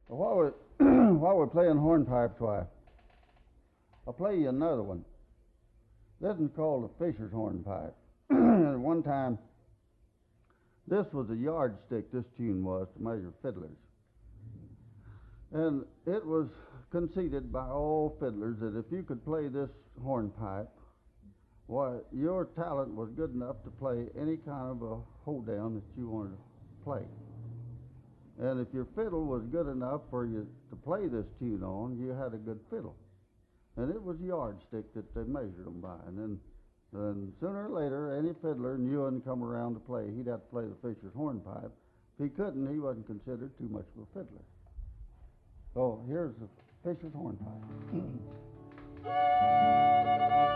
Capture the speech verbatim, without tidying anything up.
While we're, while we're playing hornpipes, why, I'll play you another one. This is called the Fisher's hornpipe. At one time, this was a yardstick, this tune was, to measure fiddlers. And it was conceded by all fiddlers that if you could play this hornpipe, why, your talent was good enough to play any kind of a hoedown that you wanted to play. And if your fiddle was good enough for you to play this tune on, you had a good fiddle. And it was yardstick that they measured them by. And then and sooner or later, any fiddler knew and come around to play, he'd have to play the Fisher's hornpipe. If he couldn't, he wasn't considered too much of a fiddler. So here's the Fisher's hornpipe.